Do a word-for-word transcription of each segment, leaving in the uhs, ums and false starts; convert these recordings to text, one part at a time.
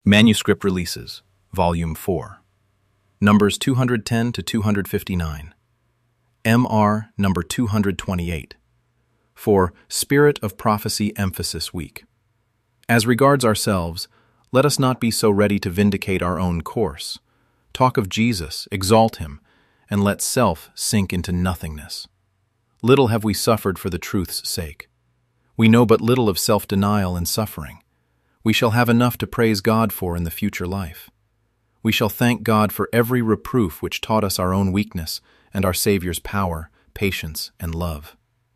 Manuscript Releases, Volume four. Numbers two hundred ten to two hundred fifty-nine. M R number two hundred twenty-eight. For Spirit of Prophecy Emphasis Week. As regards ourselves, let us not be so ready to vindicate our own course. Talk of Jesus, exalt him, and let self sink into nothingness. Little have we suffered for the truth's sake. We know but little of self-denial and suffering. We shall have enough to praise God for in the future life. We shall thank God for every reproof which taught us our own weakness and our Savior's power, patience, and love.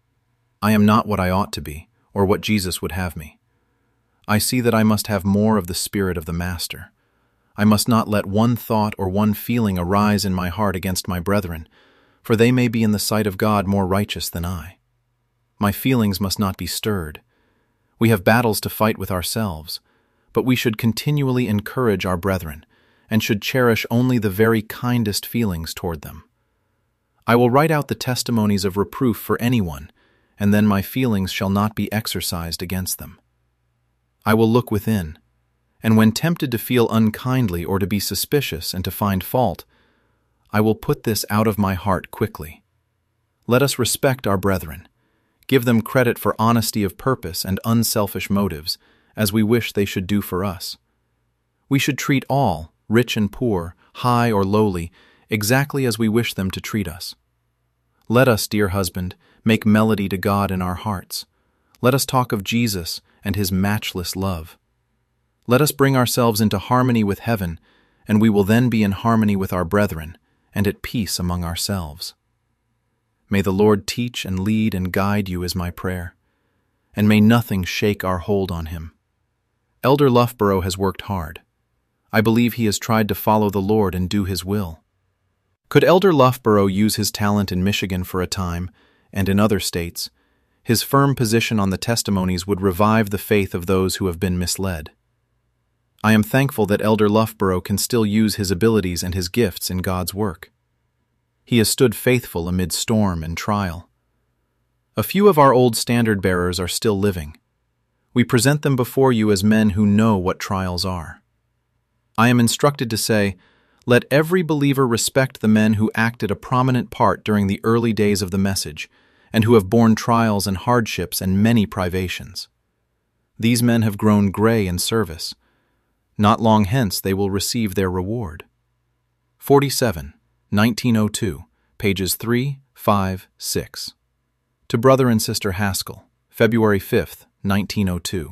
I am not what I ought to be, or what Jesus would have me. I see that I must have more of the Spirit of the Master. I must not let one thought or one feeling arise in my heart against my brethren, for they may be in the sight of God more righteous than I. My feelings must not be stirred. We have battles to fight with ourselves, but we should continually encourage our brethren, and should cherish only the very kindest feelings toward them. I will write out the testimonies of reproof for anyone, and then my feelings shall not be exercised against them. I will look within, and when tempted to feel unkindly or to be suspicious and to find fault, I will put this out of my heart quickly. Let us respect our brethren, give them credit for honesty of purpose and unselfish motives, as we wish they should do for us. We should treat all, rich and poor, high or lowly, exactly as we wish them to treat us. Let us, dear husband, make melody to God in our hearts. Let us talk of Jesus and his matchless love. Let us bring ourselves into harmony with heaven, and we will then be in harmony with our brethren, and at peace among ourselves. May the Lord teach and lead and guide you is my prayer, and may nothing shake our hold on him. Elder Loughborough has worked hard. I believe he has tried to follow the Lord and do his will. Could Elder Loughborough use his talent in Michigan for a time, and in other states, his firm position on the testimonies would revive the faith of those who have been misled. I am thankful that Elder Loughborough can still use his abilities and his gifts in God's work. He has stood faithful amid storm and trial. A few of our old standard-bearers are still living. We present them before you as men who know what trials are. I am instructed to say, let every believer respect the men who acted a prominent part during the early days of the message, and who have borne trials and hardships and many privations. These men have grown gray in service. Not long hence they will receive their reward. forty-seven, nineteen oh two, pages three, five, six. To Brother and Sister Haskell, February fifth, nineteen oh two.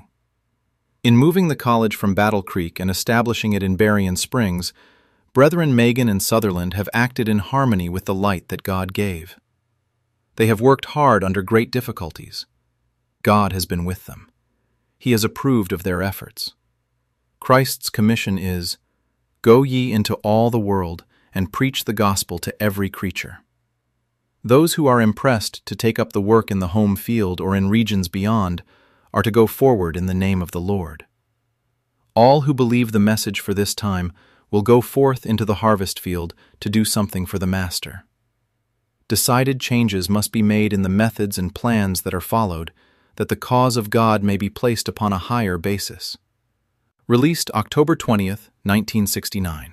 In moving the college from Battle Creek and establishing it in Berrien Springs, Brethren Megan and Sutherland have acted in harmony with the light that God gave. They have worked hard under great difficulties. God has been with them. He has approved of their efforts. Christ's commission is, "Go ye into all the world and preach the gospel to every creature." Those who are impressed to take up the work in the home field or in regions beyond are to go forward in the name of the Lord. All who believe the message for this time will go forth into the harvest field to do something for the Master. Decided changes must be made in the methods and plans that are followed, that the cause of God may be placed upon a higher basis. Released October twentieth, nineteen sixty-nine.